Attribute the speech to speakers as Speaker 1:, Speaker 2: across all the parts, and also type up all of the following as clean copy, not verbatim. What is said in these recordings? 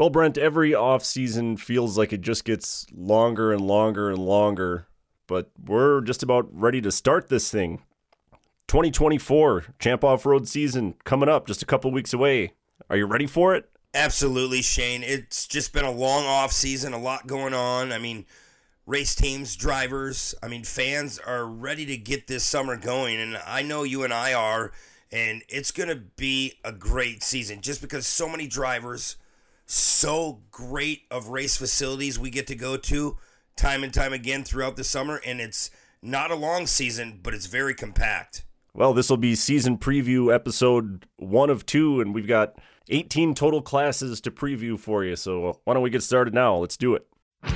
Speaker 1: Well, Brent, every off-season feels like it just gets longer and longer and longer, but we're just about ready to start this thing. 2024 Champ Off-Road season coming up, just a couple weeks away. Are you ready for it?
Speaker 2: Absolutely, Shane. It's just been a long off season, a lot going on. I mean, race teams, drivers, fans are ready to get this summer going, and I know you and I are, and it's going to be a great season just because so many drivers, so great of race facilities we get to go to time and time again throughout the summer, and it's not a long season, but it's very compact.
Speaker 1: Well, this will be season preview episode 1 of 2, and we've got 18 total classes to preview for you, so why don't we get started now? Let's do it.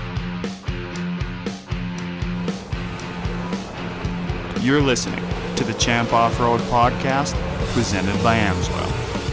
Speaker 3: You're listening to the Champ Off-Road Podcast, presented by Amsoil.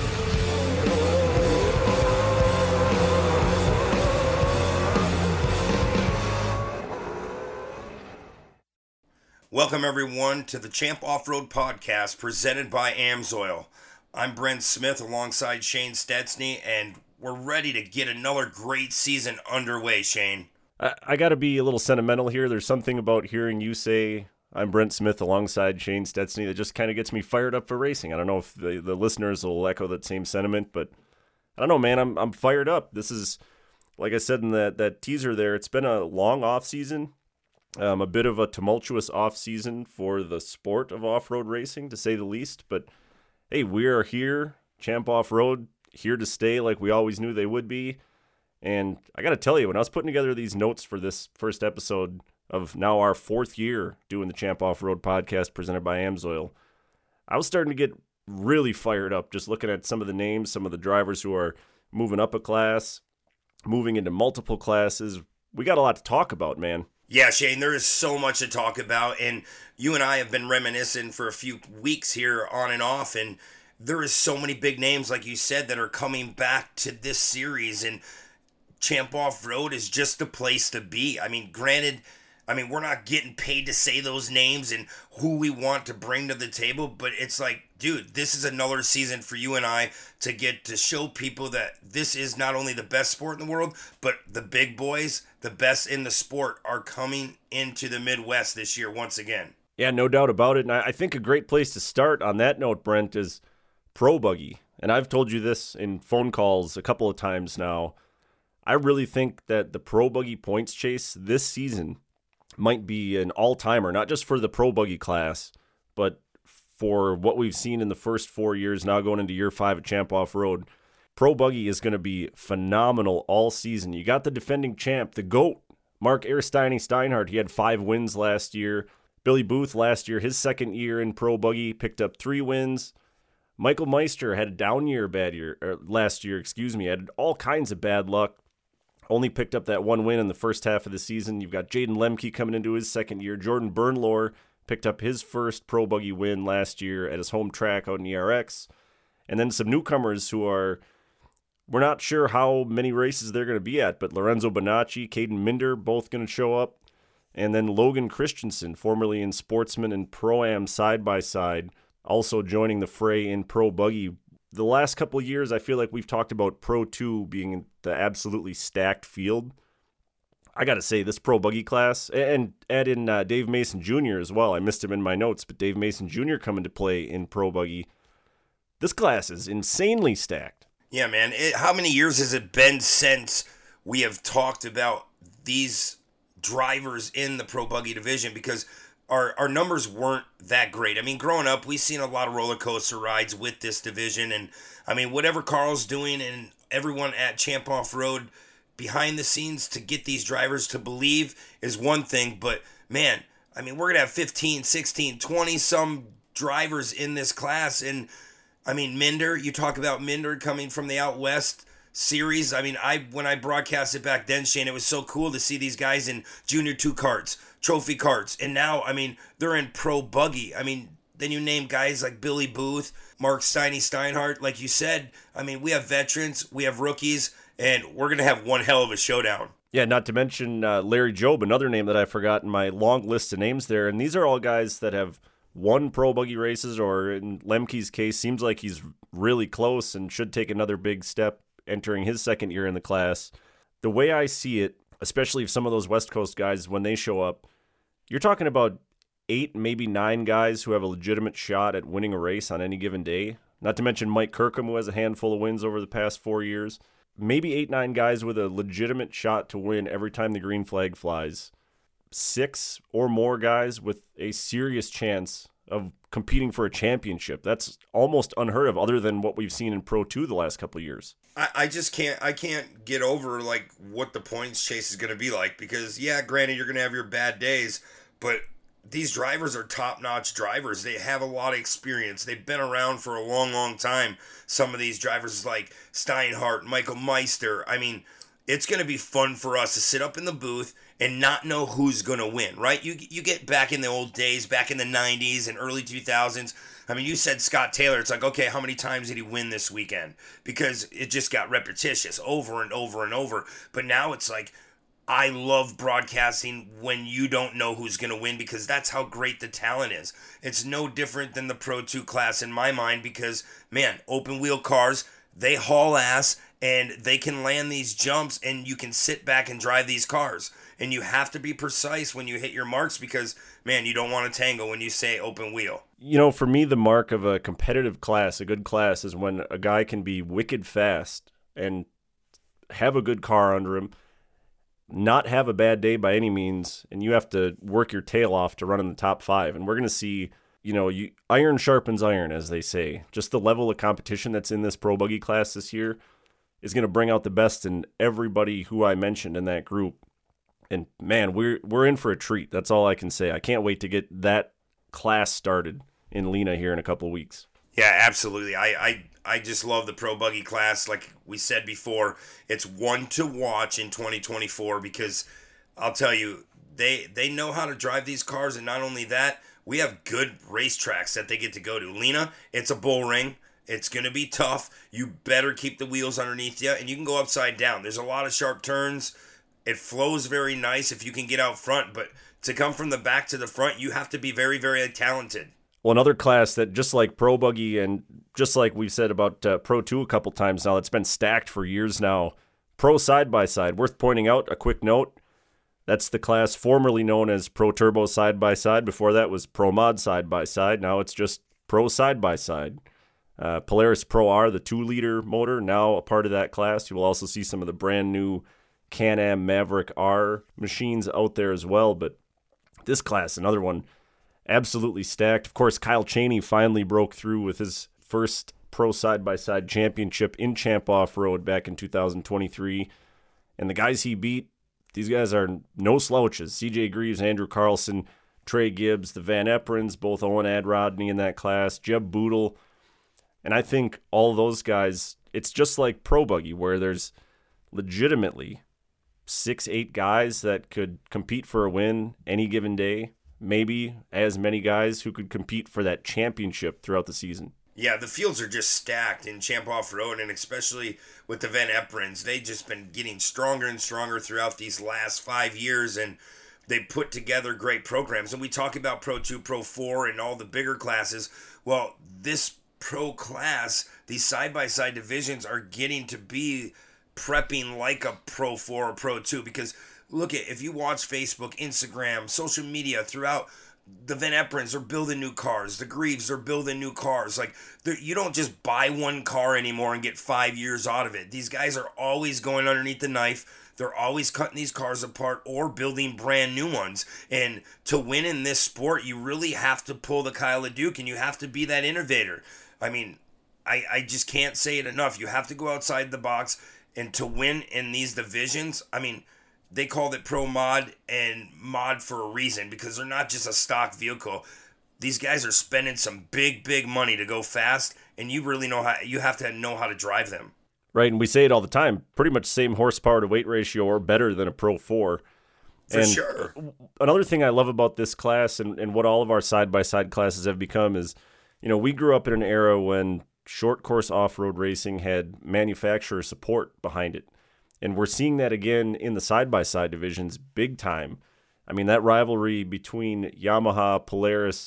Speaker 2: Welcome, everyone, to the Champ Off-Road Podcast, presented by Amsoil. I'm Brent Smith alongside Shane Stetsny, and we're ready to get another great season underway, Shane.
Speaker 1: I got to be a little sentimental here. There's something about hearing you say, I'm Brent Smith alongside Shane Stetsny, that just kind of gets me fired up for racing. I don't know if the listeners will echo that same sentiment, but I don't know, man. I'm fired up. This is, like I said in that teaser there, it's been a long off-season, a bit of a tumultuous off-season for the sport of off-road racing, to say the least, but hey, we are here, Champ Off-Road, here to stay like we always knew they would be. And I got to tell you, when I was putting together these notes for this first episode of now our 4th year doing the Champ Off-Road Podcast presented by Amsoil, I was starting to get really fired up just looking at some of the names, some of the drivers who are moving up a class, moving into multiple classes. We got a lot to talk about, man.
Speaker 2: Yeah, Shane, there is so much to talk about, and you and I have been reminiscing for a few weeks here on and off, and there is so many big names, like you said, that are coming back to this series, and Champ Off-Road is just the place to be. Granted, we're not getting paid to say those names and who we want to bring to the table, but it's like, dude, this is another season for you and I to get to show people that this is not only the best sport in the world, but the big boys, the best in the sport, are coming into the Midwest this year once again.
Speaker 1: Yeah, no doubt about it. And I think a great place to start on that note, Brent, is Pro Buggy. And I've told you this in phone calls a couple of times now. I really think that the Pro Buggy points chase this season might be an all-timer, not just for the Pro Buggy class, but for what we've seen in the first 4 years, now going into year 5 at Champ Off-Road. Pro Buggy is going to be phenomenal all season. You got the defending champ, the GOAT, Mark Ersteiny Steinhardt. He had 5 wins last year. Billy Booth last year, his second year in Pro Buggy, picked up 3 wins. Michael Meister had a down year, last year, had all kinds of bad luck. Only picked up that 1 win in the first half of the season. You've got Jaden Lemke coming into his second year. Jordan Bernlohr picked up his first Pro Buggy win last year at his home track out in ERX. And then some newcomers who we're not sure how many races they're going to be at, but Lorenzo Bonacci, Caden Minder, both going to show up. And then Logan Christensen, formerly in Sportsman and Pro-Am side-by-side, also joining the fray in Pro Buggy. The last couple of years, I feel like we've talked about Pro 2 being the absolutely stacked field. I got to say, this Pro Buggy class, and add in Dave Mason Jr. as well. I missed him in my notes, but Dave Mason Jr. coming to play in Pro Buggy. This class is insanely stacked.
Speaker 2: Yeah, man. How many years has it been since we have talked about these drivers in the Pro Buggy division? Because our numbers weren't that great. Growing up, we've seen a lot of roller coaster rides with this division. And, whatever Carl's doing and everyone at Champ Off-Road behind the scenes to get these drivers to believe is one thing. But, man, we're going to have 15, 16, 20-some drivers in this class. And, Minder, you talk about Minder coming from the Out West series. When I broadcasted back then, Shane, it was so cool to see these guys in Junior 2 karts, trophy karts, and now, they're in Pro Buggy. Then you name guys like Billy Booth, Mark Steiny Steinhardt. Like you said, we have veterans, we have rookies, and we're going to have one hell of a showdown.
Speaker 1: Yeah, not to mention Larry Jobe, another name that I forgot in my long list of names there. And these are all guys that have won Pro Buggy races, or in Lemke's case, seems like he's really close and should take another big step entering his second year in the class. The way I see it, especially if some of those West Coast guys, when they show up, you're talking about 8, maybe 9 guys who have a legitimate shot at winning a race on any given day. Not to mention Mike Kirkham, who has a handful of wins over the past 4 years. Maybe 8, 9 guys with a legitimate shot to win every time the green flag flies. 6 or more guys with a serious chance of competing for a championship. That's almost unheard of, other than what we've seen in Pro 2 the last couple of years.
Speaker 2: I just can't get over like what the points chase is going to be like, because granted, you're going to have your bad days, but these drivers are top-notch drivers. They have a lot of experience. They've been around for a long, long time. Some of these drivers like Steinhardt, Michael Meister. I mean, it's going to be fun for us to sit up in the booth and not know who's going to win, right? You get back in the old days, back in the 90s and early 2000s. I mean, you said Scott Taylor. It's like, okay, how many times did he win this weekend? Because it just got repetitious over and over and over. But now it's like, I love broadcasting when you don't know who's going to win, because that's how great the talent is. It's no different than the Pro 2 class in my mind, because, man, open wheel cars, they haul ass and they can land these jumps, and you can sit back and drive these cars. And you have to be precise when you hit your marks, because, man, you don't want to tangle when you say open wheel.
Speaker 1: You know, for me, the mark of a competitive class, a good class, is when a guy can be wicked fast and have a good car under him, not have a bad day by any means, and you have to work your tail off to run in the top 5. And we're going to see, iron sharpens iron, as they say. Just the level of competition that's in this Pro Buggy class this year is going to bring out the best in everybody who I mentioned in that group. And man, we're in for a treat. That's all I can say. I can't wait to get that class started in Lena here in a couple of weeks.
Speaker 2: Yeah, absolutely. I just love the Pro Buggy class. Like we said before, it's one to watch in 2024, because I'll tell you, they know how to drive these cars, and not only that, we have good racetracks that they get to go to. Lena, it's a bull ring. It's going to be tough. You better keep the wheels underneath you, and you can go upside down. There's a lot of sharp turns. It flows very nice if you can get out front, but to come from the back to the front, you have to be very, very talented.
Speaker 1: Well, another class that, just like Pro Buggy and just like we've said about Pro 2 a couple times now, that's been stacked for years now, Pro Side-by-Side. Worth pointing out, a quick note, that's the class formerly known as Pro Turbo Side-by-Side. Before that was Pro Mod Side-by-Side. Now it's just Pro Side-by-Side. Polaris Pro R, the 2-liter motor, now a part of that class. You will also see some of the brand new Can-Am Maverick R machines out there as well. But this class, another one, absolutely stacked. Of course, Kyle Cheney finally broke through with his first Pro Side-by-Side championship in Champ Off-Road back in 2023. And the guys he beat, these guys are no slouches. CJ Greaves, Andrew Carlson, Trey Gibbs, the Van Eperons, both Owen Adrodney in that class, Jeb Boodle. And I think all those guys, it's just like Pro Buggy, where there's legitimately 6-8 guys that could compete for a win any given day. Maybe as many guys who could compete for that championship throughout the season.
Speaker 2: Yeah, the fields are just stacked in Champ Off-Road, and especially with the Van Eperons. They've just been getting stronger and stronger throughout these last 5 years, and they put together great programs. And we talk about Pro 2, Pro 4, and all the bigger classes. Well, this Pro class, these side-by-side divisions are getting to be prepping like a Pro 4 or Pro 2, because look at, if you watch Facebook, Instagram, social media throughout, the Van Eperons are building new cars. The Greaves are building new cars. Like, you don't just buy one car anymore and get 5 years out of it. These guys are always going underneath the knife. They're always cutting these cars apart or building brand new ones. And to win in this sport, you really have to pull the Kyle LeDuc, and you have to be that innovator. I mean, I just can't say it enough. You have to go outside the box, and to win in these divisions, I mean, they called it Pro Mod and Mod for a reason, because they're not just a stock vehicle. These guys are spending some big, big money to go fast, and you really have to know how to drive them.
Speaker 1: Right, and we say it all the time, pretty much same horsepower to weight ratio or better than a Pro 4.
Speaker 2: For sure.
Speaker 1: Another thing I love about this class and what all of our side-by-side classes have become is, we grew up in an era when short course off-road racing had manufacturer support behind it. And we're seeing that again in the side-by-side divisions big time. I mean, that rivalry between Yamaha, Polaris,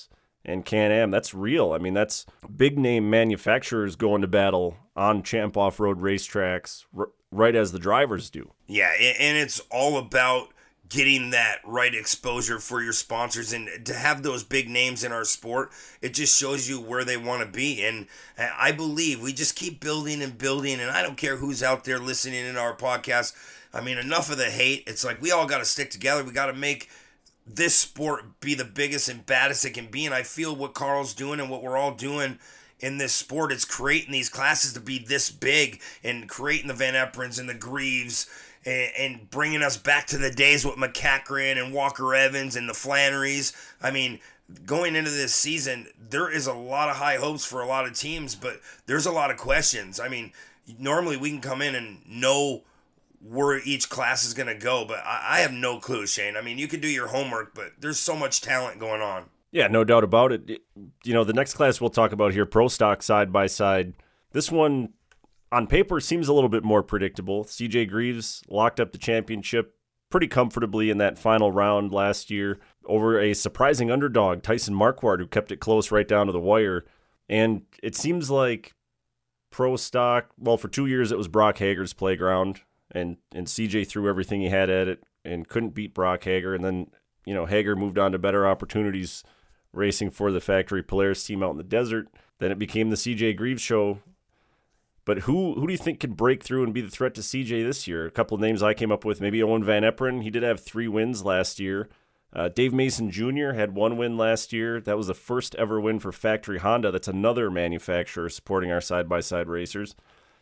Speaker 1: and Can-Am. That's real. I mean, that's big name manufacturers going to battle on Champ off-road racetracks right as the drivers do.
Speaker 2: Yeah, and it's all about getting that right exposure for your sponsors, and to have those big names in our sport, it just shows you where they want to be. And I believe we just keep building and building, and I don't care who's out there listening in our podcast. I mean, enough of the hate. It's like we all got to stick together. We got to make this sport be the biggest and baddest it can be. And I feel what Carl's doing and what we're all doing in this sport is creating these classes to be this big, and creating the Van Eperons and the Greaves, and bringing us back to the days with McCachran and Walker Evans and the Flannerys. I mean, going into this season, there is a lot of high hopes for a lot of teams, but there's a lot of questions. I mean, normally we can come in and know where each class is going to go, but I have no clue, Shane. I mean, you can do your homework, but there's so much talent going on.
Speaker 1: Yeah, no doubt about it. You know, the next class we'll talk about here, Pro Stock side by side. This one, on paper, seems a little bit more predictable. CJ Greaves locked up the championship pretty comfortably in that final round last year over a surprising underdog, Tyson Marquardt, who kept it close right down to the wire. And it seems like Pro Stock, well, for 2 years it was Brock Hager's playground, and CJ threw everything he had at it and couldn't beat Brock Hager. And then, you know, Hager moved on to better opportunities racing for the Factory Polaris team out in the desert. Then it became the CJ Greaves show. But who do you think could break through and be the threat to CJ this year? A couple of names I came up with, maybe Owen Van Eperen. He did have 3 wins last year. Dave Mason Jr. had 1 win last year. That was the first ever win for Factory Honda. That's another manufacturer supporting our side-by-side racers.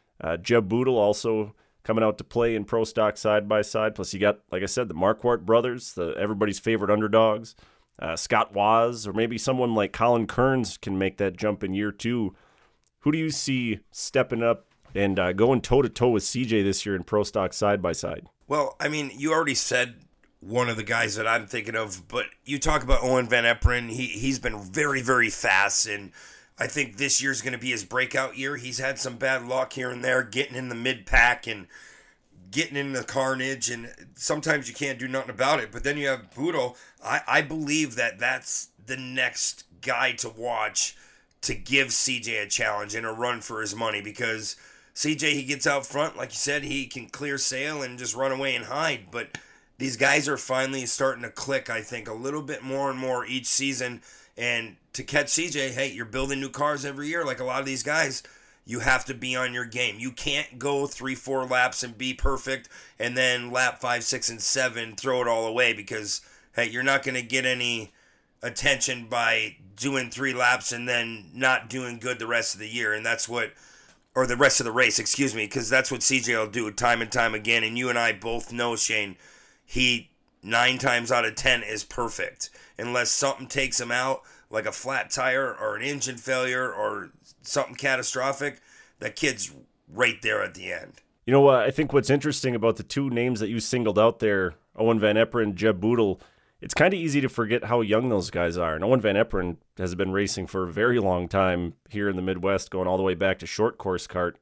Speaker 1: Jeb Boodle also coming out to play in Pro Stock side-by-side. Plus you got, like I said, the Marquardt brothers, everybody's favorite underdogs. Scott Waz, or maybe someone like Colin Kearns can make that jump in year 2. Who do you see stepping up and going toe-to-toe with CJ this year in Pro Stock side-by-side?
Speaker 2: Well, I mean, you already said one of the guys that I'm thinking of, but you talk about Owen Van Eperen. He's been very, very fast, and I think this year's going to be his breakout year. He's had some bad luck here and there, getting in the mid-pack and getting in the carnage, and sometimes you can't do nothing about it. But then you have Boodle. I believe that that's the next guy to watch to give CJ a challenge and a run for his money, because CJ, he gets out front, like you said, he can clear sail and just run away and hide. But these guys are finally starting to click, I think, a little bit more and more each season. And to catch CJ, hey, you're building new cars every year like a lot of these guys. You have to be on your game. You can't go 3-4 laps and be perfect, and then lap 5, 6, and 7 throw it all away, because, hey, you're not going to get any attention by doing 3 laps and then not doing good the rest of the year. And that's what, or the rest of the race, excuse me, because that's what CJ will do time and time again. And you and I both know, Shane, he 9 times out of 10 is perfect. Unless something takes him out, like a flat tire or an engine failure or something catastrophic, that kid's right there at the end.
Speaker 1: You know what? I think what's interesting about the 2 names that you singled out there, Owen Van Eperen and Jeb Boodle, it's kind of easy to forget how young those guys are. And Owen Van Eperen has been racing for a very long time here in the Midwest, going all the way back to short course kart.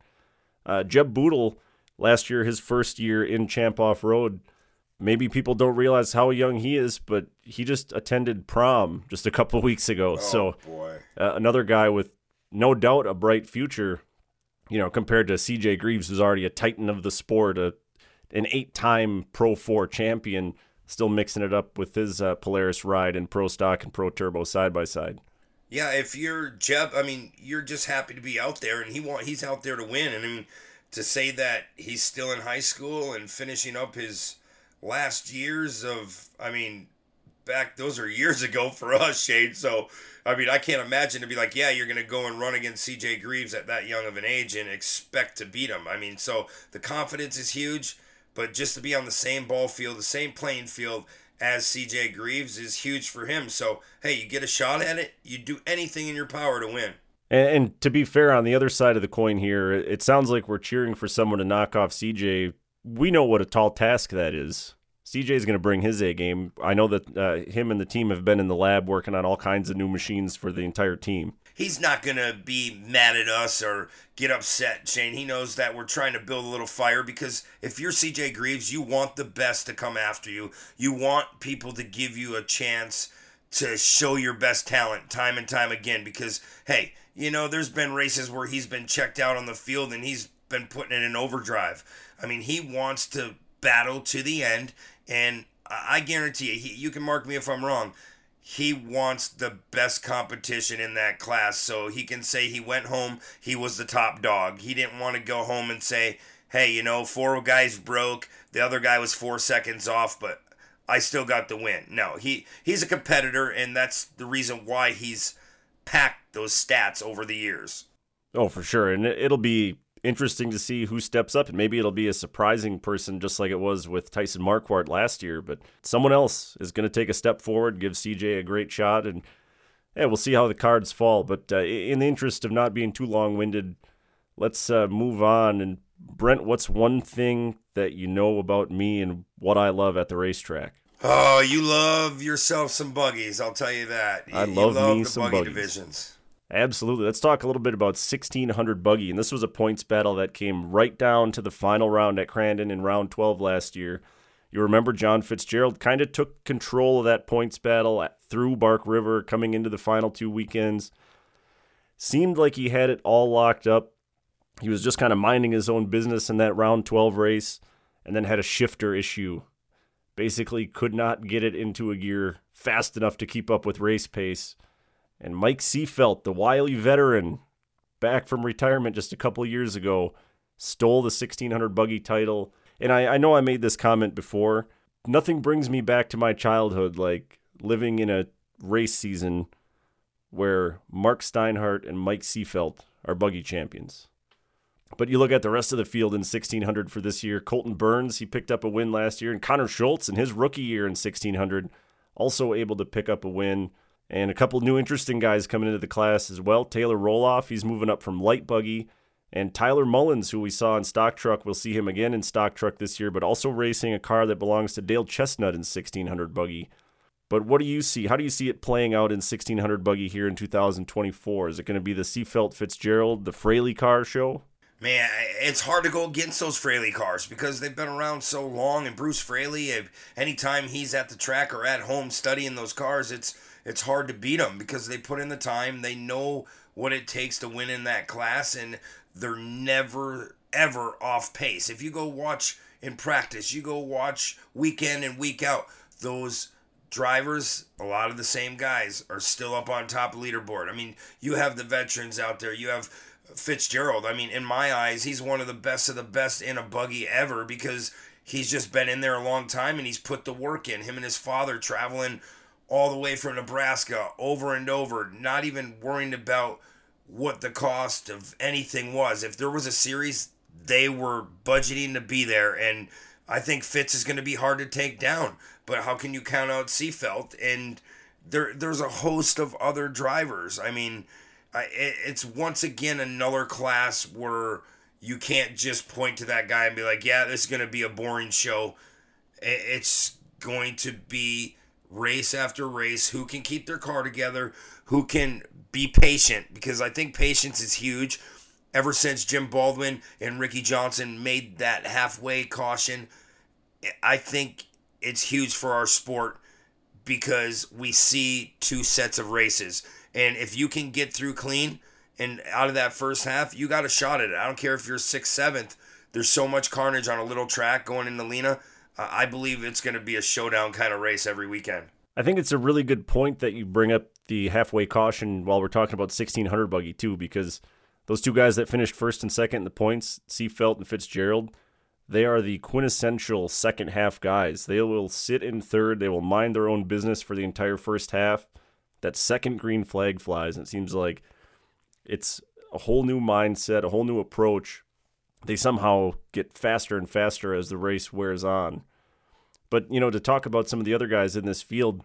Speaker 1: Jeb Boodle, last year, his first year in Champ Off-Road, maybe people don't realize how young he is, but he just attended prom just a couple of weeks ago.
Speaker 2: Boy.
Speaker 1: Another guy with no doubt a bright future, you know, compared to CJ Greaves, who's already a titan of the sport, an 8-time Pro 4 champion, still mixing it up with his Polaris ride in Pro Stock and Pro Turbo side-by-side.
Speaker 2: Yeah, if you're Jeb, I mean, you're just happy to be out there, and he's out there to win. And I mean, to say that he's still in high school and finishing up his last years of, I mean, those are years ago for us, Shane. So, I mean, I can't imagine to be like, yeah, you're going to go and run against CJ Greaves at that young of an age and expect to beat him. I mean, so the confidence is huge, but just to be on the same ball field, the same playing field as CJ Greaves is huge for him. So, hey, you get a shot at it, you do anything in your power to win.
Speaker 1: And to be fair, on the other side of the coin here, it sounds like we're cheering for someone to knock off CJ. We know what a tall task that is. CJ is going to bring his A game. I know that him and the team have been in the lab working on all kinds of new machines for the entire team.
Speaker 2: He's not going to be mad at us or get upset, Shane. He knows that we're trying to build a little fire, because if you're CJ Greaves, you want the best to come after you. You want people to give you a chance to show your best talent time and time again because, hey, there's been races where he's been checked out on the field and he's been putting it in overdrive. I mean, he wants to battle to the end, and I guarantee you can mark me if I'm wrong, he wants the best competition in that class so he can say he went home, he was the top dog. He didn't want to go home and say, hey, 4 guys broke, the other guy was 4 seconds off, but I still got the win. No, he's a competitor, and that's the reason why he's packed those stats over the years.
Speaker 1: Oh, for sure. And it'll be interesting to see who steps up, and maybe it'll be a surprising person just like it was with Tyson Marquardt last year, but someone else is going to take a step forward, give CJ a great shot, and we'll see how the cards fall. But in the interest of not being too long-winded, let's move on. And Brent, what's one thing that you know about me and what I love at the racetrack?
Speaker 2: Oh, you love yourself some buggies, I'll tell you that.
Speaker 1: I love me
Speaker 2: the
Speaker 1: some
Speaker 2: buggy
Speaker 1: buggies.
Speaker 2: Divisions.
Speaker 1: Absolutely. Let's talk a little bit about 1600 buggy. And this was a points battle that came right down to the final round at Crandon in round 12 last year. You remember John Fitzgerald kind of took control of that points battle through Bark River coming into the final 2 weekends. Seemed like he had it all locked up. He was just kind of minding his own business in that round 12 race and then had a shifter issue. Basically could not get it into a gear fast enough to keep up with race pace. And Mike Seefelt, the wily veteran, back from retirement just a couple of years ago, stole the 1600 buggy title. And I know I made this comment before. Nothing brings me back to my childhood like living in a race season where Mark Steinhardt and Mike Seefelt are buggy champions. But you look at the rest of the field in 1600 for this year. Colton Burns, he picked up a win last year. And Connor Schultz in his rookie year in 1600, also able to pick up a win. And a couple new interesting guys coming into the class as well. Taylor Roloff, he's moving up from light buggy. And Tyler Mullins, who we saw in stock truck, we'll see him again in stock truck this year, but also racing a car that belongs to Dale Chestnut in 1600 buggy. But what do you see? How do you see it playing out in 1600 buggy here in 2024? Is it going to be the Seefelt Fitzgerald, the Fraley car show?
Speaker 2: Man, it's hard to go against those Fraley cars because they've been around so long. And Bruce Fraley, anytime he's at the track or at home studying those cars, it's hard to beat them because they put in the time. They know what it takes to win in that class, and they're never, ever off pace. If you go watch in practice, you go watch week in and week out, those drivers, a lot of the same guys, are still up on top of the leaderboard. I mean, you have the veterans out there. You have Fitzgerald. I mean, in my eyes, he's one of the best in a buggy ever because he's just been in there a long time and he's put the work in. Him and his father traveling all the way from Nebraska over and over, not even worrying about what the cost of anything was. If there was a series, they were budgeting to be there, and I think Fitz is going to be hard to take down. But how can you count out Seefelt? And there's a host of other drivers. I mean, it's once again another class where you can't just point to that guy and be like, yeah, this is going to be a boring show. It's going to be race after race, who can keep their car together, who can be patient, because I think patience is huge. Ever since Jim Baldwin and Ricky Johnson made that halfway caution, I think it's huge for our sport because we see 2 sets of races. And if you can get through clean and out of that first half, you got a shot at it. I don't care if you're 6th, 7th. There's so much carnage on a little track going into Lena. I believe it's going to be a showdown kind of race every weekend.
Speaker 1: I think it's a really good point that you bring up the halfway caution while we're talking about 1600 buggy too, because those 2 guys that finished 1st and 2nd in the points, Seefelt and Fitzgerald, they are the quintessential second half guys. They will sit in 3rd. They will mind their own business for the entire first half. That second green flag flies, and it seems like it's a whole new mindset, a whole new approach. They somehow get faster and faster as the race wears on. But, to talk about some of the other guys in this field,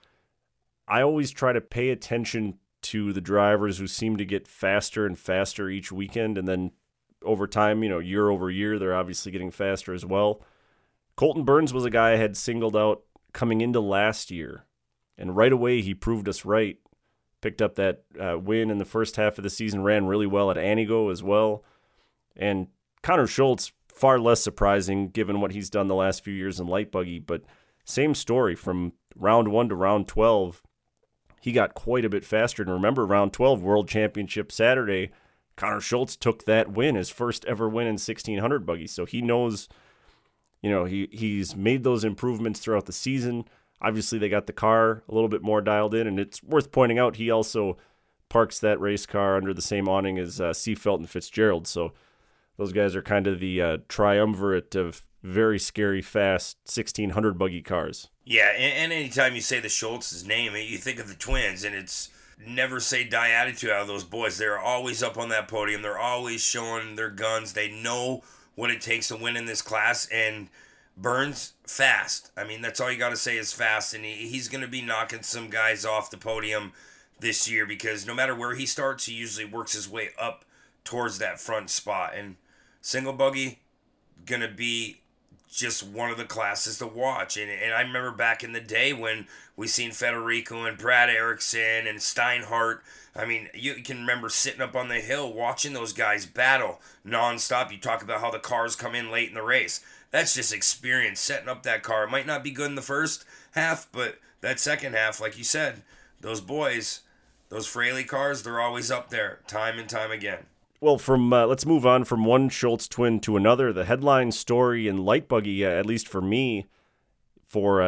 Speaker 1: I always try to pay attention to the drivers who seem to get faster and faster each weekend, and then over time, year over year, they're obviously getting faster as well. Colton Burns was a guy I had singled out coming into last year, and right away he proved us right. Picked up that win in the first half of the season, ran really well at Anigo as well. And Connor Schultz, far less surprising given what he's done the last few years in light buggy, but same story from round 1 to round 12. he got quite a bit faster. And remember, round 12, World Championship Saturday, Connor Schultz took that win, his first ever win in 1600 buggy. So he knows, he's made those improvements throughout the season. Obviously, they got the car a little bit more dialed in, and it's worth pointing out he also parks that race car under the same awning as Seafelt and Fitzgerald. So those guys are kind of the triumvirate of very scary, fast 1600 buggy cars.
Speaker 2: Yeah, and anytime you say the Schultz's name, you think of the twins, and it's never say die attitude out of those boys. They're always up on that podium. They're always showing their guns. They know what it takes to win in this class, and Burns, fast. I mean, that's all you got to say is fast, and he's going to be knocking some guys off the podium this year because no matter where he starts, he usually works his way up towards that front spot. And single buggy, going to be just one of the classes to watch. And I remember back in the day when we seen Federico and Brad Erickson and Steinhardt. I mean, you can remember sitting up on the hill watching those guys battle nonstop. You talk about how the cars come in late in the race. That's just experience setting up that car. It might not be good in the first half, but that second half, like you said, those boys, those Fraley cars, they're always up there time and time again.
Speaker 1: Well, let's move on from one Schultz twin to another. The headline story in light buggy, at least for me, for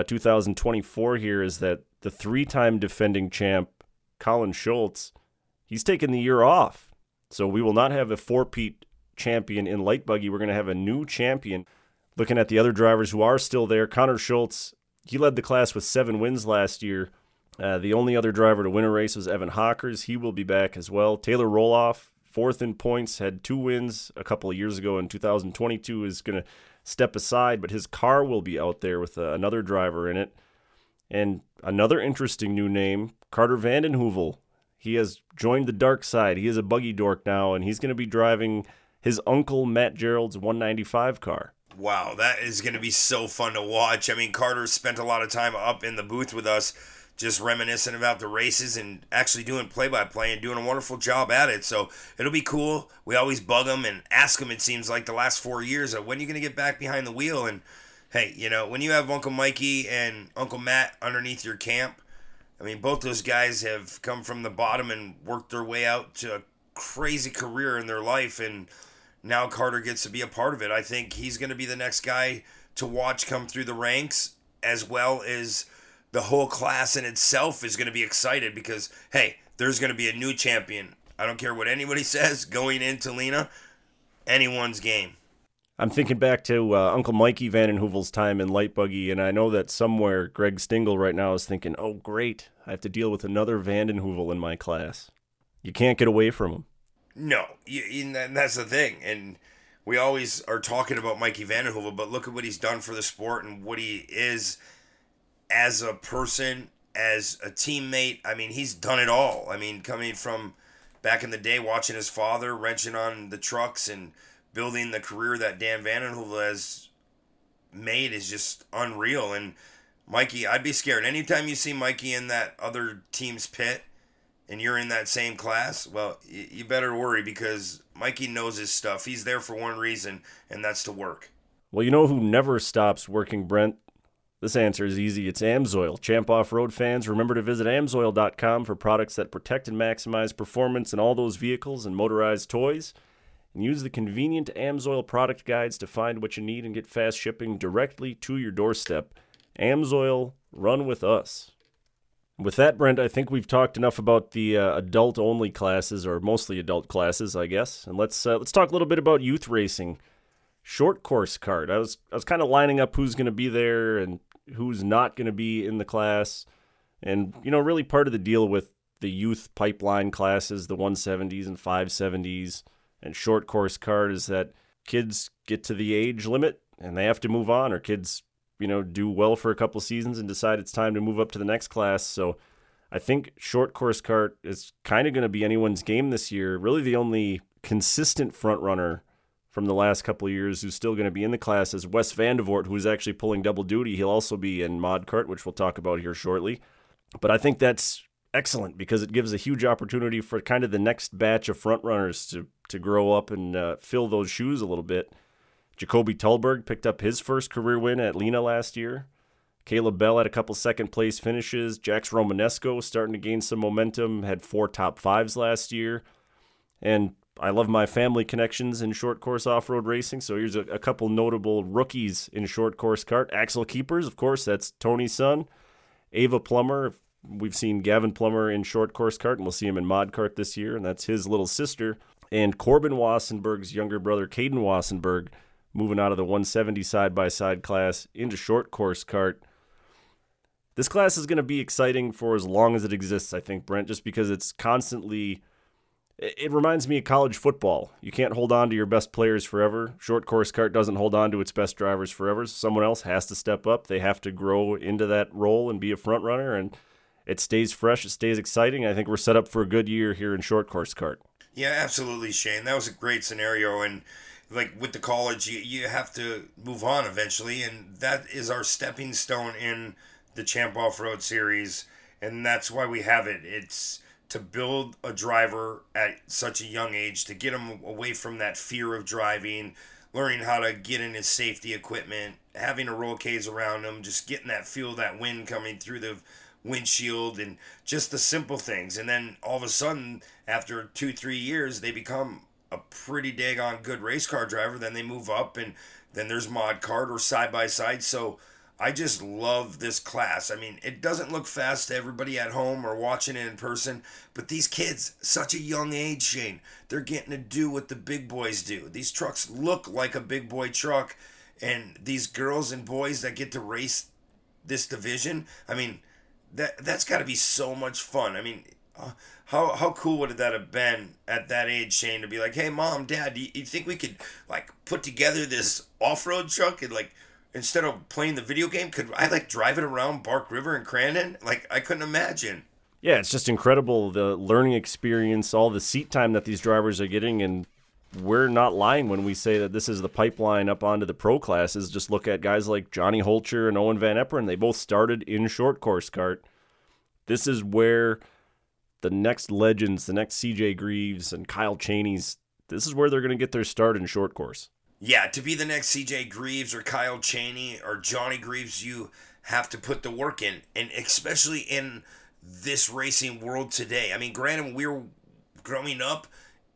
Speaker 1: 2024 here is that the three-time defending champ, Colin Schultz, he's taken the year off. So we will not have a four-peat champion in light buggy. We're going to have a new champion. Looking at the other drivers who are still there, Connor Schultz, he led the class with 7 wins last year. The only other driver to win a race was Evan Hockers. He will be back as well. Taylor Roloff, 4th in points, had 2 wins a couple of years ago in 2022, is going to step aside, but his car will be out there with another driver in it. And another interesting new name, Carter Vanden Heuvel. He has joined the dark side. He is a buggy dork now, and he's going to be driving his uncle Matt Gerald's 195 car.
Speaker 2: Wow, that is going to be so fun to watch. I mean, Carter spent a lot of time up in the booth with us, just reminiscing about the races and actually doing play-by-play and doing a wonderful job at it. So it'll be cool. We always bug him and ask him, it seems like the last 4 years, when are you going to get back behind the wheel? And hey, when you have Uncle Mikey and Uncle Matt underneath your camp, I mean, both those guys have come from the bottom and worked their way out to a crazy career in their life, and now Carter gets to be a part of it. I think he's going to be the next guy to watch come through the ranks, as well as the whole class in itself is going to be excited because, hey, there's going to be a new champion. I don't care what anybody says going into Lena, anyone's game.
Speaker 1: I'm thinking back to Uncle Mikey Vanden Heuvel's time in light buggy, and I know that somewhere Greg Stingle right now is thinking, oh, great, I have to deal with another Vanden Heuvel in my class. You can't get away from him.
Speaker 2: No, and that's the thing. And we always are talking about Mikey Vanden Heuvel, but look at what he's done for the sport and what he is as a person, as a teammate. I mean, he's done it all. I mean, coming from back in the day, watching his father wrenching on the trucks and building the career that Dan Vanden Heuvel has made is just unreal. And Mikey, I'd be scared. Anytime you see Mikey in that other team's pit and you're in that same class, well, you better worry because Mikey knows his stuff. He's there for one reason, and that's to work.
Speaker 1: Well, you know who never stops working, Brent? This answer is easy. It's AMSOIL. Champ Off-Road fans, remember to visit AMSOIL.com for products that protect and maximize performance in all those vehicles and motorized toys. And use the convenient AMSOIL product guides to find what you need and get fast shipping directly to your doorstep. AMSOIL, run with us. With that, Brent, I think we've talked enough about the adult-only classes, or mostly adult classes, I guess. And let's talk a little bit about youth racing. Short course kart. I was kind of lining up who's going to be there and who's not going to be in the class. And, really part of the deal with the youth pipeline classes, the 170s and 570s, and short course kart is that kids get to the age limit and they have to move on, or kids do well for a couple seasons and decide it's time to move up to the next class. So I think short course kart is kind of going to be anyone's game this year. Really the only consistent front runner from the last couple of years who's still going to be in the class is Wes Vandevort, who's actually pulling double duty. He'll also be in mod kart, which we'll talk about here shortly. But I think that's excellent because it gives a huge opportunity for kind of the next batch of front runners to grow up and fill those shoes a little bit. Jacoby Tullberg picked up his first career win at Lena last year. Caleb Bell had a couple second-place finishes. Jax Romanesco starting to gain some momentum, had 4 top 5s last year. And I love my family connections in short course off-road racing, so here's a couple notable rookies in short course kart. Axel Keepers, of course, that's Tony's son. Ava Plummer, we've seen Gavin Plummer in short course kart, and we'll see him in mod kart this year, and that's his little sister. And Corbin Wassenberg's younger brother, Caden Wassenberg, moving out of the 170 side-by-side class into short course kart. This class is going to be exciting for as long as it exists, I think, Brent, just because it's constantly... It reminds me of college football. You can't hold on to your best players forever. Short course kart doesn't hold on to its best drivers forever. Someone else has to step up. They have to grow into that role and be a front runner, and it stays fresh. It stays exciting. I think we're set up for a good year here in short course kart.
Speaker 2: Yeah, absolutely, Shane. That was a great scenario, and like with the college, you have to move on eventually, and that is our stepping stone in the Champ Off-Road Series, and that's why we have it. It's to build a driver at such a young age, to get him away from that fear of driving, learning how to get in his safety equipment, having a roll cage around him, just getting that feel, that wind coming through the windshield, and just the simple things. And then all of a sudden, after 2-3 years, they become a pretty daggone good race car driver. Then they move up, and then there's mod kart or side-by-side. So I just love this class. I mean, it doesn't look fast to everybody at home or watching it in person, but these kids, such a young age, Shane, they're getting to do what the big boys do. These trucks look like a big boy truck, and these girls and boys that get to race this division, I mean, that's got to be so much fun. I mean, how cool would that have been at that age, Shane, to be like, hey, Mom, Dad, do you think we could, like, put together this off-road truck and, like, instead of playing the video game, could I, like, drive it around Bark River and Crandon? Like, I couldn't imagine.
Speaker 1: Yeah, it's just incredible, the learning experience, all the seat time that these drivers are getting, and we're not lying when we say that this is the pipeline up onto the pro classes. Just look at guys like Johnny Holcher and Owen Van Epperen. They both started in short course kart. This is where the next legends, the next CJ Greaves and Kyle Chaney's, this is where they're going to get their start in short course.
Speaker 2: Yeah, to be the next CJ Greaves or Kyle Chaney or Johnny Greaves, you have to put the work in, and especially in this racing world today. I mean, granted, when we were growing up,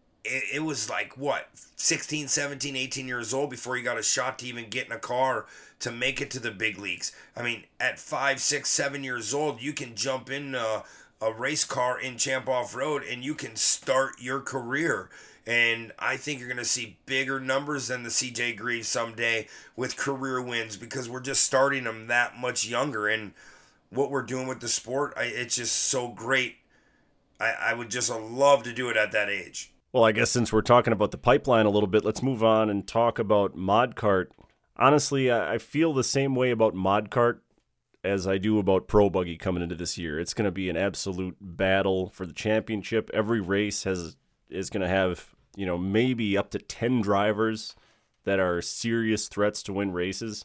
Speaker 2: it was like, what, 16, 17, 18 years old before you got a shot to even get in a car to make it to the big leagues. I mean, at 5, 6, 7 years old, you can jump in a race car in Champ Off-Road and you can start your career. And I think you're going to see bigger numbers than the CJ Greaves someday with career wins, because we're just starting them that much younger. And what we're doing with the sport, it's just so great. I would just love to do it at that age.
Speaker 1: Well, I guess since we're talking about the pipeline a little bit, let's move on and talk about mod kart. Honestly, I feel the same way about mod kart as I do about pro buggy coming into this year. It's going to be an absolute battle for the championship. Every race is going to have, maybe up to 10 drivers that are serious threats to win races.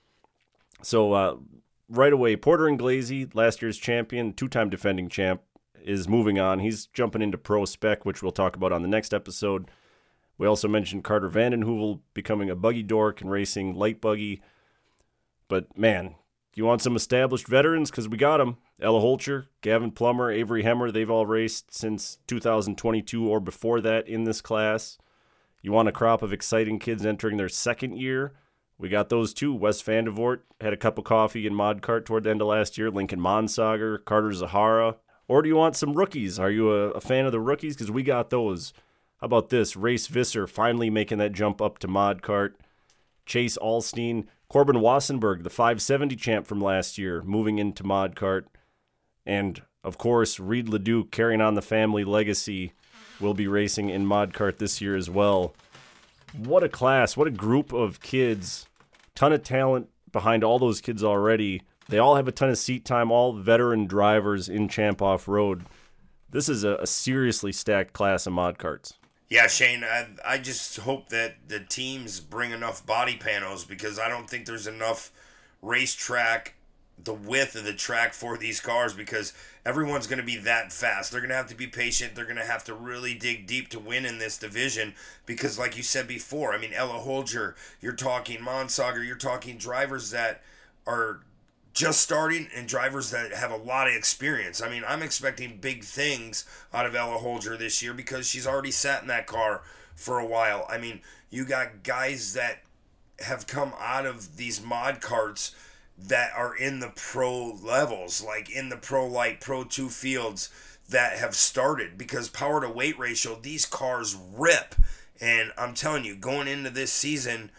Speaker 1: So right away, Porter Inglesi, last year's champion, 2-time defending champ, is moving on. He's jumping into pro spec, which we'll talk about on the next episode. We also mentioned Carter Vandenheuvel becoming a buggy dork and racing light buggy. But man, you want some established veterans? Because we got them. Ella Holcher, Gavin Plummer, Avery Hemmer, they've all raced since 2022 or before that in this class. You want a crop of exciting kids entering their second year? We got those too. Wes Vandevort had a cup of coffee in mod kart toward the end of last year. Lincoln Monsager, Carter Zahara. Or do you want some rookies? Are you a fan of the rookies? Because we got those. How about this? Race Visser finally making that jump up to mod kart. Chase Alstein, Corbin Wassenberg, the 570 champ from last year, moving into mod kart. And, of course, Reed LeDuc carrying on the family legacy will be racing in mod kart this year as well. What a class. What a group of kids. Ton of talent behind all those kids already. They all have a ton of seat time, all veteran drivers in Champ Off-Road. This is a seriously stacked class of mod karts.
Speaker 2: Yeah, Shane, I just hope that the teams bring enough body panels, because I don't think there's enough racetrack, the width of the track for these cars, because everyone's going to be that fast. They're going to have to be patient. They're going to have to really dig deep to win in this division, because like you said before, I mean, Ella Holger, you're talking Monsager, you're talking drivers that are just starting and drivers that have a lot of experience. I mean, I'm expecting big things out of Ella Holger this year because she's already sat in that car for a while. I mean, you got guys that have come out of these mod carts that are in the pro levels, like in the Pro Light, Pro 2 fields that have started because power to weight ratio, these cars rip. And I'm telling you, going into this season,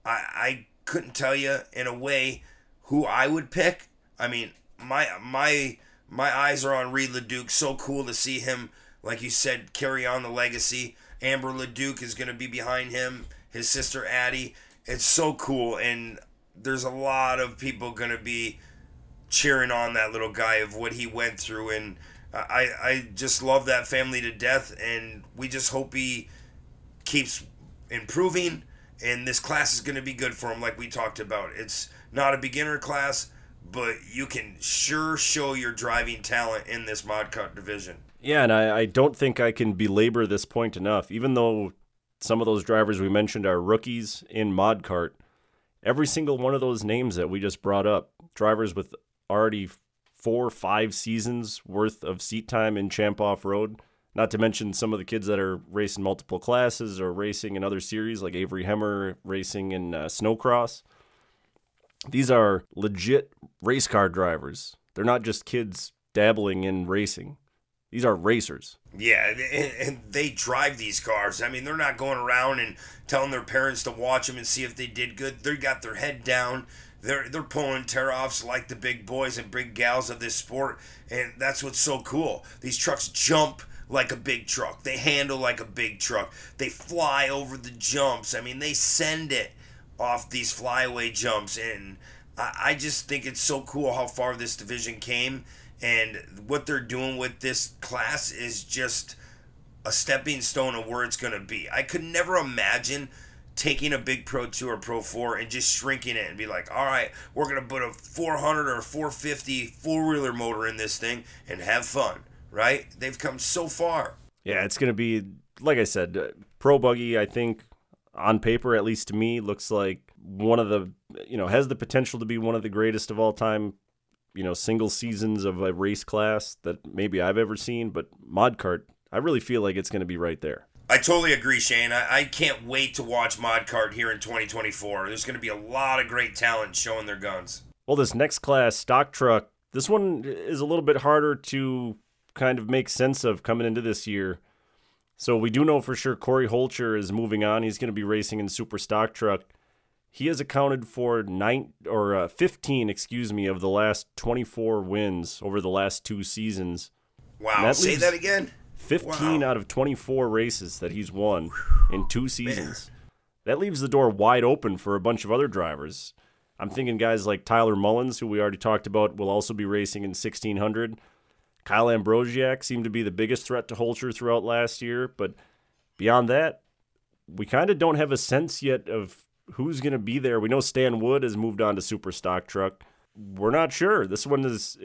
Speaker 2: I couldn't tell you in a way who I would pick. I mean, my eyes are on Reed LeDuc. So cool to see him, like you said, carry on the legacy. Amber LeDuc is going to be behind him, his sister Addie. It's so cool, and there's a lot of people going to be cheering on that little guy of what he went through, and I just love that family to death, and we just hope he keeps improving, and this class is going to be good for him like we talked about. It's not a beginner class, but you can sure show your driving talent in this mod cut division.
Speaker 1: Yeah, and I don't think I can belabor this point enough. Even though some of those drivers we mentioned are rookies in mod cart, every single one of those names that we just brought up, drivers with already 4 or 5 seasons worth of seat time in Champ Off-Road, not to mention some of the kids that are racing multiple classes or racing in other series like Avery Hemmer racing in Snowcross. These are legit race car drivers. They're not just kids dabbling in racing. These are racers.
Speaker 2: Yeah, and they drive these cars. I mean, they're not going around and telling their parents to watch them and see if they did good. They got their head down. They're pulling tear-offs like the big boys and big gals of this sport, and that's what's so cool. These trucks jump like a big truck. They handle like a big truck. They fly over the jumps. I mean, they send it off these flyaway jumps, and I just think it's so cool how far this division came. And what they're doing with this class is just a stepping stone of where it's going to be. I could never imagine taking a big Pro 2 or Pro 4 and just shrinking it and be like, all right, we're going to put a 400 or 450 four-wheeler motor in this thing and have fun, right? They've come so far.
Speaker 1: Yeah, it's going to be, like I said, Pro Buggy, I think, on paper, at least to me, looks like one of the, has the potential to be one of the greatest of all time, single seasons of a race class that maybe I've ever seen. But Mod Kart, I really feel like it's going to be right there.
Speaker 2: I totally agree, Shane. I can't wait to watch Mod Kart here in 2024. There's going to be a lot of great talent showing their guns.
Speaker 1: Well, this next class, stock truck, this one is a little bit harder to kind of make sense of coming into this year. So we do know for sure Corey Holcher is moving on. He's going to be racing in super stock truck. He has accounted for 15 of the last 24 wins over the last 2 seasons.
Speaker 2: Wow, say that again?
Speaker 1: 15 out of 24 races that he's won in 2 seasons. Man. That leaves the door wide open for a bunch of other drivers. I'm thinking guys like Tyler Mullins, who we already talked about, will also be racing in 1600. Kyle Ambrosiak seemed to be the biggest threat to Holcher throughout last year, but beyond that, we kind of don't have a sense yet of who's going to be there. We know Stan Wood has moved on to super stock truck. We're not sure. This one is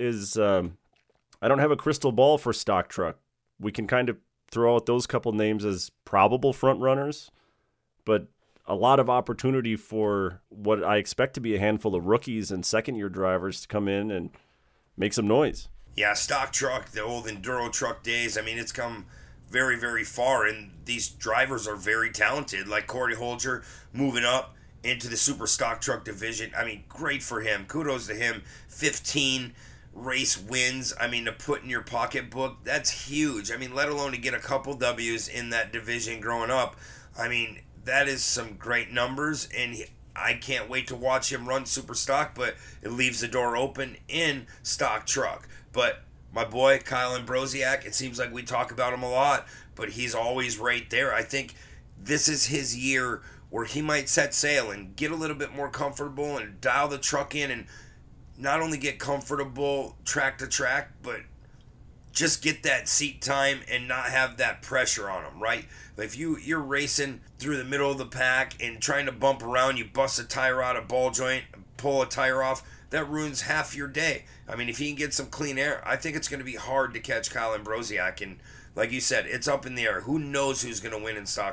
Speaker 1: I don't have a crystal ball for stock truck. We can kind of throw out those couple names as probable front runners, but a lot of opportunity for what I expect to be a handful of rookies and second-year drivers to come in and make some noise.
Speaker 2: Yeah, stock truck, the old enduro truck days, I mean, it's come very, very far, and these drivers are very talented, like Corey Holger moving up into the super stock truck division. I mean, great for him. Kudos to him. 15 race wins, I mean, to put in your pocketbook, that's huge. I mean, let alone to get a couple W's in that division growing up. I mean, that is some great numbers, and I can't wait to watch him run super stock, but it leaves the door open in stock truck. But my boy, Kyle Ambrosiak, it seems like we talk about him a lot, but he's always right there. I think this is his year where he might set sail and get a little bit more comfortable and dial the truck in and not only get comfortable track to track, but just get that seat time and not have that pressure on him, right? If you're racing through the middle of the pack and trying to bump around, you bust a tire out, a ball joint, pull a tire off, that ruins half your day. I mean, if he can get some clean air, I think it's going to be hard to catch Kyle Ambrosiak. And like you said, it's up in the air. Who knows who's going to win in stock truck?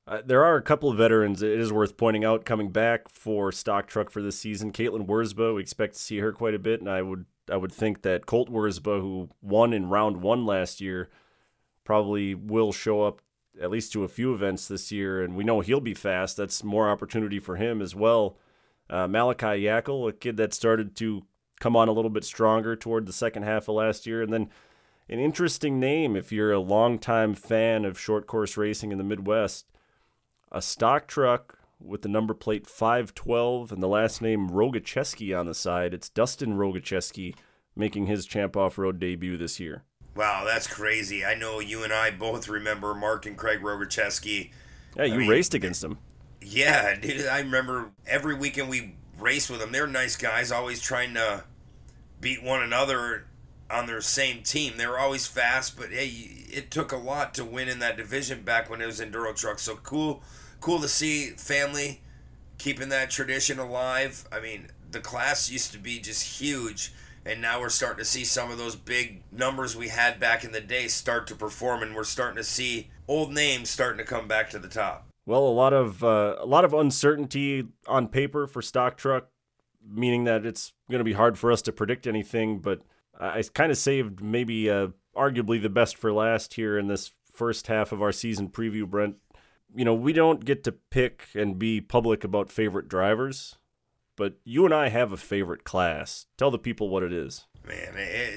Speaker 1: There are a couple of veterans it is worth pointing out coming back for Stock Truck for this season. Caitlin Wurzba, we expect to see her quite a bit, and I would think that Colt Wurzba, who won in round 1 last year, probably will show up at least to a few events this year, and we know he'll be fast. That's more opportunity for him as well. Malachi Yackel, a kid that started to come on a little bit stronger toward the second half of last year, and then an interesting name if you're a longtime fan of short course racing in the Midwest. A stock truck with the number plate 512 and the last name Rogacheski on the side. It's Dustin Rogacheski making his Champ Off-Road debut this year.
Speaker 2: Wow, that's crazy. I know you and I both remember Mark and Craig Rogacheski.
Speaker 1: Yeah, you raced against them.
Speaker 2: Yeah, dude, I remember every weekend we raced with them. They're nice guys, always trying to beat one another on their same team. They were always fast, but hey, it took a lot to win in that division back when it was enduro trucks. So cool to see family keeping that tradition alive. I mean, the class used to be just huge, and now we're starting to see some of those big numbers we had back in the day start to perform, and we're starting to see old names starting to come back to the top.
Speaker 1: Well, a lot of uncertainty on paper for stock truck, meaning that it's going to be hard for us to predict anything, but I kind of saved maybe arguably the best for last here in this first half of our season preview, Brent. You know, we don't get to pick and be public about favorite drivers, but you and I have a favorite class. Tell the people what it is.
Speaker 2: Man,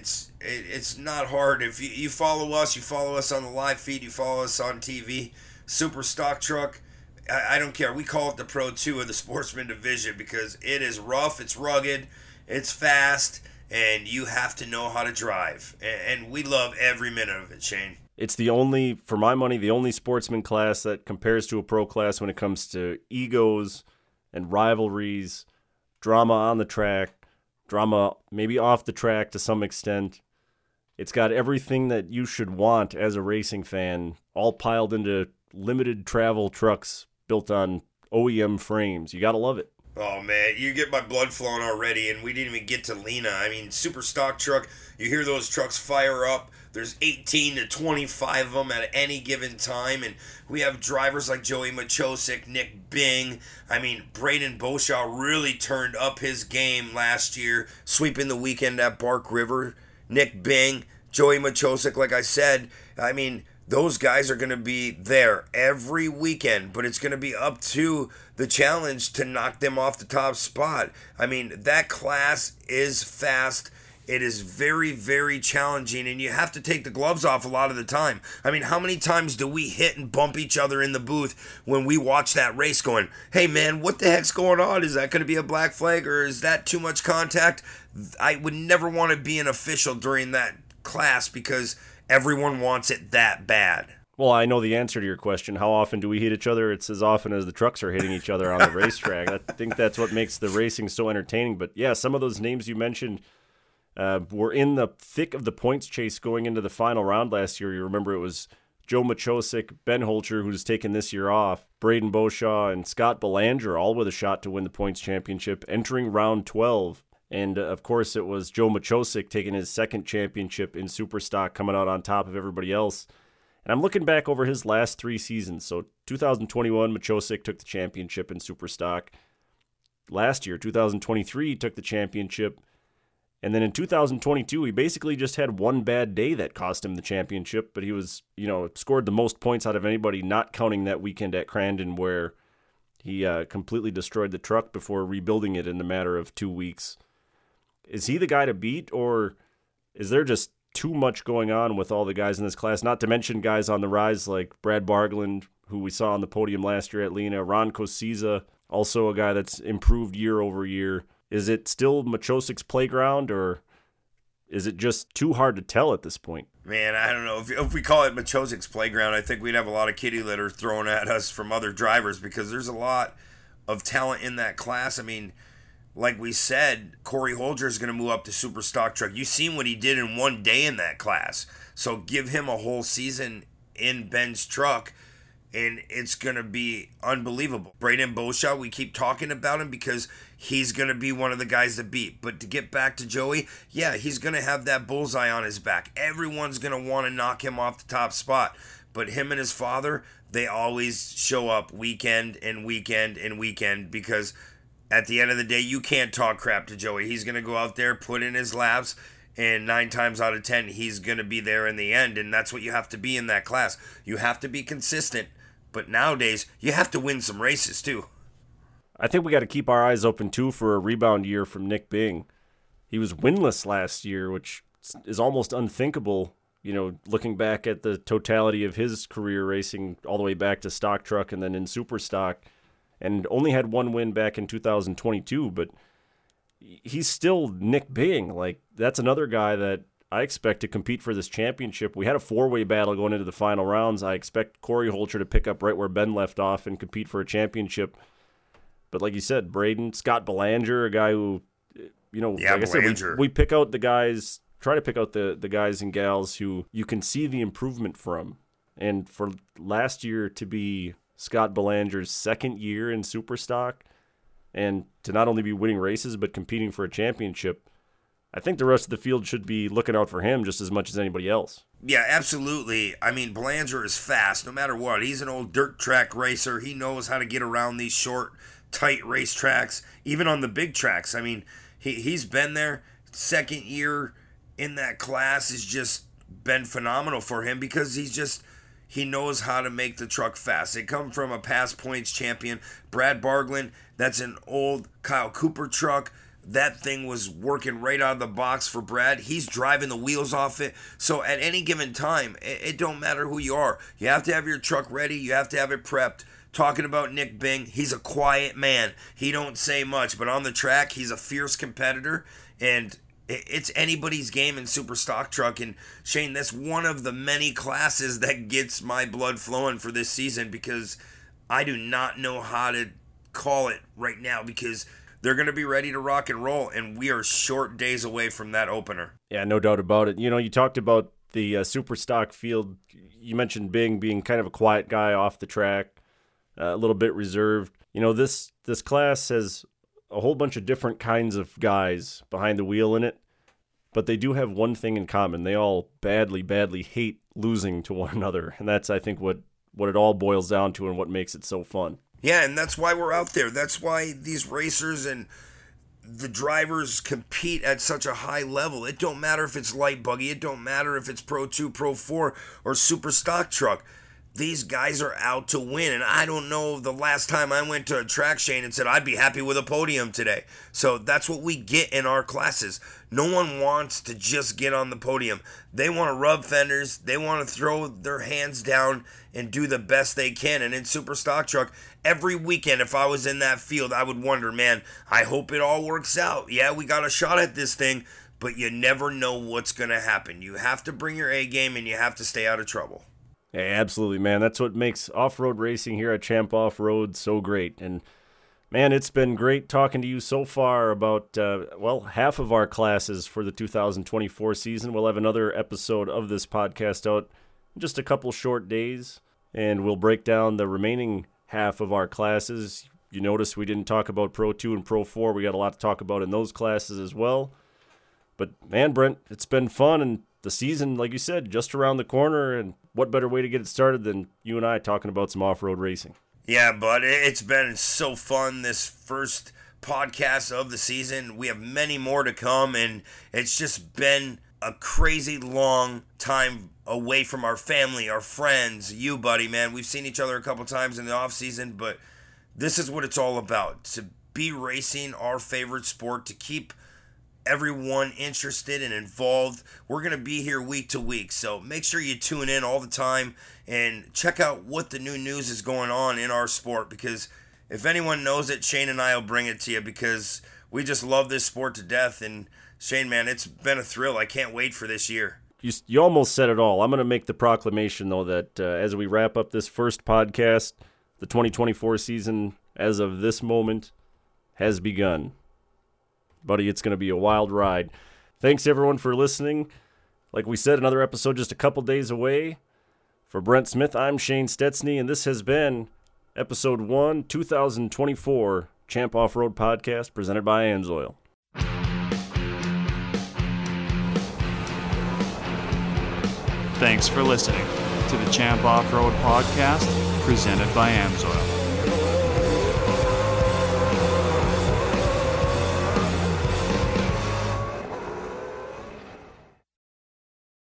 Speaker 2: it's not hard. If you follow us on the live feed, you follow us on TV, Super Stock Truck. I don't care. We call it the Pro 2 of the Sportsman division because it is rough, it's rugged, it's fast, and you have to know how to drive. And we love every minute of it, Shane.
Speaker 1: It's the only, for my money, the only sportsman class that compares to a pro class when it comes to egos and rivalries, drama on the track, drama maybe off the track to some extent. It's got everything that you should want as a racing fan, all piled into limited travel trucks built on OEM frames. You gotta love it.
Speaker 2: Oh man, you get my blood flowing already, and we didn't even get to Lena. I mean, Super Stock Truck, you hear those trucks fire up. There's 18 to 25 of them at any given time, and we have drivers like Joey Machosik, Nick Bing. I mean, Braden Beauchamp really turned up his game last year, sweeping the weekend at Bark River. Nick Bing, Joey Machosik, like I said, I mean, those guys are going to be there every weekend, but it's going to be up to the challenge to knock them off the top spot. I mean, that class is fast. It is very, very challenging, and you have to take the gloves off a lot of the time. I mean, how many times do we hit and bump each other in the booth when we watch that race going, hey, man, what the heck's going on? Is that going to be a black flag, or is that too much contact? I would never want to be an official during that class because everyone wants it that bad.
Speaker 1: Well, I know the answer to your question. How often do we hit each other? It's as often as the trucks are hitting each other on the racetrack. I think that's what makes the racing so entertaining. But yeah, some of those names you mentioned were in the thick of the points chase going into the final round last year. You remember it was Joe Machosik, Ben Holcher, who's taken this year off, Braden Beauchamp, and Scott Belanger, all with a shot to win the points championship, entering round 12. And, of course, it was Joe Machosik taking his second championship in Superstock, coming out on top of everybody else. And I'm looking back over his last 3 seasons. So 2021, Machosik took the championship in Superstock. Last year, 2023, he took the championship. And then in 2022, he basically just had one bad day that cost him the championship. But he was, scored the most points out of anybody, not counting that weekend at Crandon where he completely destroyed the truck before rebuilding it in a matter of 2 weeks. Is he the guy to beat, or is there just too much going on with all the guys in this class? Not to mention guys on the rise like Brad Bargland, who we saw on the podium last year at Lena, Ron Cosiza, also a guy that's improved year over year. Is it still Machosik's playground, or is it just too hard to tell at this point?
Speaker 2: Man, I don't know. If we call it Machosik's playground, I think we'd have a lot of kitty litter thrown at us from other drivers because there's a lot of talent in that class. I mean, like we said, Corey Holger is going to move up to Super Stock Truck. You've seen what he did in one day in that class. So give him a whole season in Ben's truck, and it's going to be unbelievable. Braden Beauchamp, we keep talking about him because he's going to be one of the guys to beat. But to get back to Joey, yeah, he's going to have that bullseye on his back. Everyone's going to want to knock him off the top spot. But him and his father, they always show up weekend and weekend and weekend, because at the end of the day, you can't talk crap to Joey. He's going to go out there, put in his laps, and 9 times out of 10, he's going to be there in the end, and that's what you have to be in that class. You have to be consistent, but nowadays, you have to win some races, too.
Speaker 1: I think we got to keep our eyes open, too, for a rebound year from Nick Bing. He was winless last year, which is almost unthinkable, looking back at the totality of his career racing all the way back to stock truck and then in super stock, and only had 1 win back in 2022, but he's still Nick Bing. Like, that's another guy that I expect to compete for this championship. We had a 4-way battle going into the final rounds. I expect Corey Holcher to pick up right where Ben left off and compete for a championship. But like you said, Braden, Scott Belanger, a guy who, like I said, we pick out the guys, try to pick out the guys and gals who you can see the improvement from. And for last year to be Scott Belanger's 2nd year in Superstock and to not only be winning races but competing for a championship, I think the rest of the field should be looking out for him just as much as anybody else.
Speaker 2: Yeah, absolutely. I mean, Belanger is fast no matter what. He's an old dirt track racer. He knows how to get around these short, tight racetracks, even on the big tracks. I mean, he's been there. 2nd year in that class has just been phenomenal for him because he knows how to make the truck fast. They come from a past points champion, Brad Barglin. That's an old Kyle Cooper truck. That thing was working right out of the box for Brad. He's driving the wheels off it. So at any given time, it don't matter who you are. You have to have your truck ready. You have to have it prepped. Talking about Nick Bing, he's a quiet man. He don't say much, but on the track, he's a fierce competitor, and it's anybody's game in super stock truck. And Shane, that's one of the many classes that gets my blood flowing for this season, because I do not know how to call it right now, because they're going to be ready to rock and roll, and we are short days away from that opener.
Speaker 1: Yeah, no doubt about it. You talked about the super stock field. You mentioned Bing being kind of a quiet guy off the track, a little bit reserved. This class has a whole bunch of different kinds of guys behind the wheel in it, but they do have one thing in common. They all badly, badly hate losing to one another, and that's, I think, what it all boils down to and what makes it so fun.
Speaker 2: Yeah, and that's why we're out there. That's why these racers and the drivers compete at such a high level. It don't matter if it's light buggy. It don't matter if it's Pro 2, Pro 4, or super stock truck. These guys are out to win, and I don't know the last time I went to a track, Shane, and said I'd be happy with a podium today. So that's what we get in our classes. No one wants to just get on the podium. They want to rub fenders. They want to throw their hands down and do the best they can. And in super stock truck, every weekend, if I was in that field, I would wonder, man, I hope it all works out. Yeah, we got a shot at this thing, but you never know what's going to happen. You have to bring your A game, and you have to stay out of trouble.
Speaker 1: Yeah, absolutely, man. That's what makes off-road racing here at Champ Off-Road so great. And, man, it's been great talking to you so far about, half of our classes for the 2024 season. We'll have another episode of this podcast out in just a couple short days, and we'll break down the remaining half of our classes. You notice we didn't talk about Pro 2 and Pro 4. We got a lot to talk about in those classes as well. But, man, Brent, it's been fun, and the season, like you said, just around the corner, and what better way to get it started than you and I talking about some off-road racing?
Speaker 2: Yeah, bud, it's been so fun this first podcast of the season. We have many more to come, and it's just been a crazy long time away from our family, our friends, you, buddy, man. We've seen each other a couple times in the off-season, but this is what it's all about, to be racing our favorite sport, to keep everyone interested and involved. We're going to be here week to week, so make sure you tune in all the time and check out what the new news is going on in our sport, because if anyone knows it, Shane and I will bring it to you, because we just love this sport to death. And Shane, man, it's been a thrill. I can't wait for this year.
Speaker 1: You almost said it all. I'm going to make the proclamation, though, that as we wrap up this first podcast, the 2024 season, as of this moment, has begun. Buddy, it's going to be a wild ride. Thanks, everyone, for listening. Like we said, another episode just a couple days away. For Brent Smith, I'm Shane Stetsny, and this has been Episode 1, 2024, Champ Off-Road Podcast, presented by AMSOIL.
Speaker 3: Thanks for listening. to the Champ Off-Road Podcast, presented by AMSOIL.